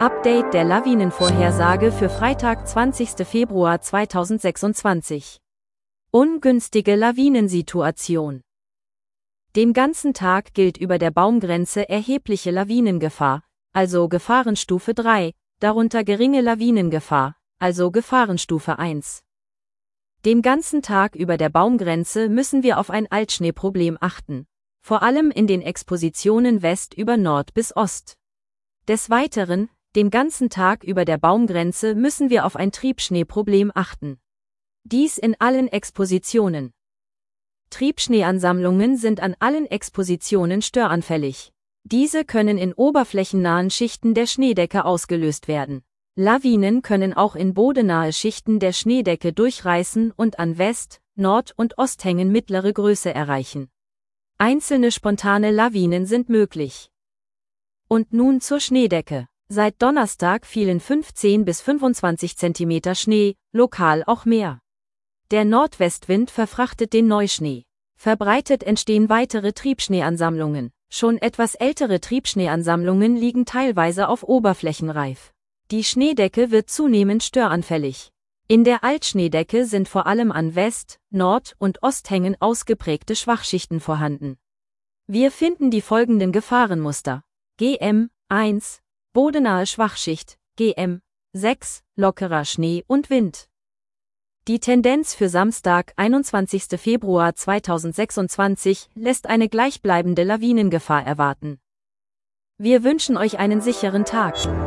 Update der Lawinenvorhersage für Freitag, 20. Februar 2026. Ungünstige Lawinensituation. Den ganzen Tag gilt über der Baumgrenze erhebliche Lawinengefahr, also Gefahrenstufe 3, darunter geringe Lawinengefahr, also Gefahrenstufe 1. Den ganzen Tag über der Baumgrenze müssen wir auf ein Altschneeproblem achten, vor allem in den Expositionen West über Nord bis Ost. Des Weiteren, den ganzen Tag über der Baumgrenze müssen wir auf ein Triebschneeproblem achten. Dies in allen Expositionen. Triebschneeansammlungen sind an allen Expositionen störanfällig. Diese können in oberflächennahen Schichten der Schneedecke ausgelöst werden. Lawinen können auch in bodennahe Schichten der Schneedecke durchreißen und an West-, Nord- und Osthängen mittlere Größe erreichen. Einzelne spontane Lawinen sind möglich. Und nun zur Schneedecke. Seit Donnerstag fielen 15 bis 25 cm Schnee, lokal auch mehr. Der Nordwestwind verfrachtet den Neuschnee. Verbreitet entstehen weitere Triebschneeansammlungen. Schon etwas ältere Triebschneeansammlungen liegen teilweise auf Oberflächenreif. Die Schneedecke wird zunehmend störanfällig. In der Altschneedecke sind vor allem an West-, Nord- und Osthängen ausgeprägte Schwachschichten vorhanden. Wir finden die folgenden Gefahrenmuster: GM 1, bodennahe Schwachschicht, GM 6, lockerer Schnee und Wind. Die Tendenz für Samstag, 21. Februar 2026, lässt eine gleichbleibende Lawinengefahr erwarten. Wir wünschen euch einen sicheren Tag.